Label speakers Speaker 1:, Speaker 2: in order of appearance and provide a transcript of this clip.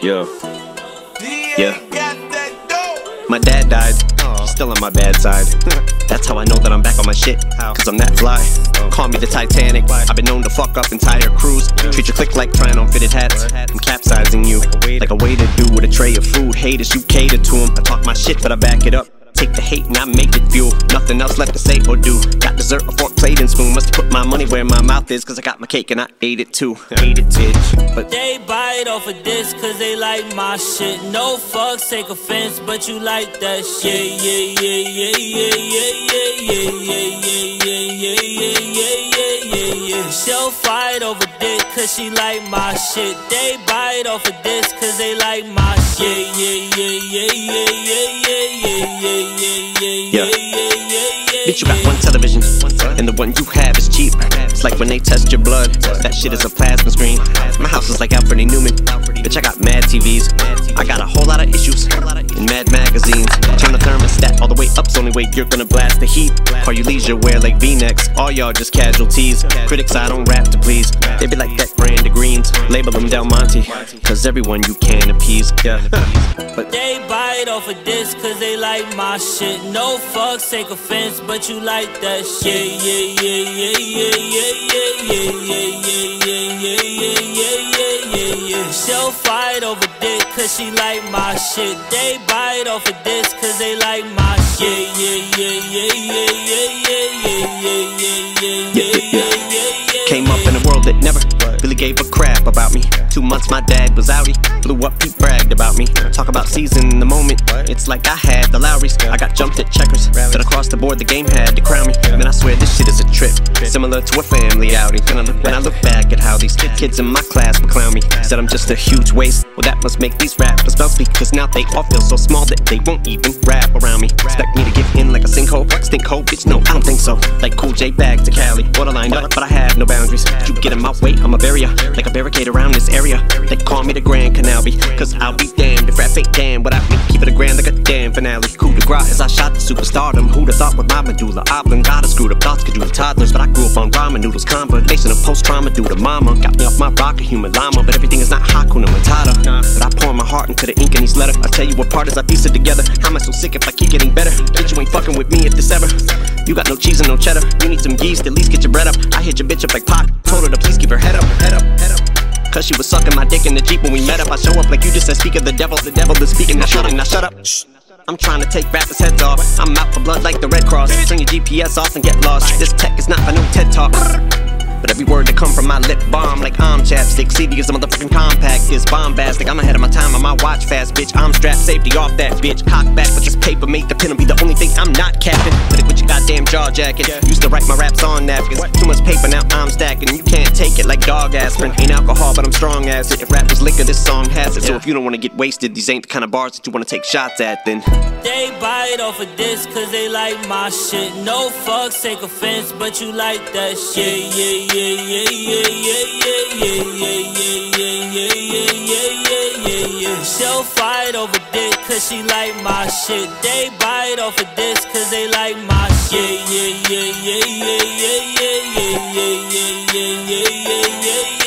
Speaker 1: Yeah. My dad died, he's still on my bad side. That's how I know that I'm back on my shit, cause I'm that fly. Call me the Titanic, I've been known to fuck up entire crews. Treat your clique like trying on fitted hats. I'm capsizing you, like a waiter do with a tray of food. Haters, you cater to them. I talk my shit but I back it up. Take the hate and I make it fuel. Nothing else left to say or do. Got dessert, a fork, plate, and spoon. Must put my money where my mouth is, cause I got my cake and I ate it too. Ate it, bitch. But
Speaker 2: they bite off of this cause they like my shit. No fucks, take offense, but you like that shit. Yeah, yeah, yeah, yeah, yeah, yeah, yeah, yeah, yeah, yeah, yeah, yeah, yeah, yeah. She'll fight over dick cause she like my shit. They bite off of this cause they like my shit. Yeah, yeah, yeah, yeah, yeah, yeah, yeah, yeah. Yeah.
Speaker 1: Bitch, you got one television, and the one you have is cheap. It's like when they test your blood, that shit is a plasma screen. My house is like Alfred E. Newman. Bitch, I got mad TVs. I got a whole lot of issues in mad magazines. Turn the thermostat all the way up's the only way you're gonna blast the heat. Call you leisure wear like V-necks, all y'all just casualties. Critics, I don't rap to please. They be like that brand of greens, label them Del Monte, cause everyone you can appease. Yeah. But
Speaker 2: they bite off of this cause they like my shit. No fucks, take offense, but you like that shit. Yeah, yeah, yeah, yeah, yeah, yeah, yeah, yeah, yeah, yeah, yeah, yeah, yeah, yeah. She'll fight over dick cause she like my shit. They bite off of this cause they like my shit. Yeah, yeah, yeah, yeah, yeah, yeah, yeah, yeah, yeah, yeah, yeah, yeah.
Speaker 1: Came up in a world that never really gave a crap about me. 2 months my dad was outie, blew up, he bragged about me. Talk about seizing the moment, it's like I had the Lowrys. I got jumped at checkers, then across the board the game had to crown me. Man, I swear this shit is a trip, similar to a family outing. When I look back at how these kids in my class would clown me, said I'm just a huge waste. Well, that must make these rappers wealthy, cause now they all feel so small that they won't even rap around me. Expect me to give in like a sinkhole, stinkhole, bitch, no, I don't think so. Like Cool J back to Cali, borderline up, but I have no boundaries. You get in my way, I'ma bury ya, like a barricade around this area. They call me the Grand Canal, cause I'll be damned if rap ain't damn without me. Keep it a grand like a damn finale. Coup de grace as I shot the superstardom. Who'd have thought with my medulla oblongata screwed up thoughts could do to toddlers, but I grew up on ramen noodles. Combination of post-trauma due to mama got me off my rock, a human llama, but everything is not Hakuna Matata. But I pour my heart into the ink in these letters. I tell you what part as I piece it together. How am I so sick if I keep getting better? Bitch, you ain't fucking with me if this ever. You got no cheese and no cheddar. You need some yeast, at least get your bread up. I hit your bitch up like Pac. Told her to please keep her head up, head up, head up. Cause she was sucking my dick in the Jeep when we met up. I show up like you just said, speak of the devil is speaking. Now shut up. Shh. I'm trying to take rappers' heads off. I'm out for blood like the Red Cross. Turn your GPS off and get lost. This tech is not for no TED Talk. But every word that come from my lip bomb like I'm chapstick. CD is a motherfucking compact, is bombastic. I'm ahead of my time on my watch fast, bitch. I'm strapped, safety off that bitch. Cock back with this paper, make the pen be the only thing I'm not capping. Put it with your goddamn jaw jacket. Used to write my raps on napkins. Too much paper, now I'm stacking. You can't take it like dog aspirin. Ain't alcohol, but I'm strong as it. If rap was liquor, this song has it. So if you don't wanna get wasted, these ain't the kind of bars that you wanna take shots at, then
Speaker 2: they bite off of this cause they like my shit. No fucks, take offense, but you like that shit. Yeah, yeah, yeah, yeah, yeah, yeah, yeah, yeah, yeah, yeah, yeah, yeah, yeah, yeah. She'll fight over dick cause she like my shit. They bite off of this cause they like my shit. Yeah, yeah, yeah, yeah, yeah, yeah, yeah, yeah, yeah, yeah, yeah, yeah, yeah.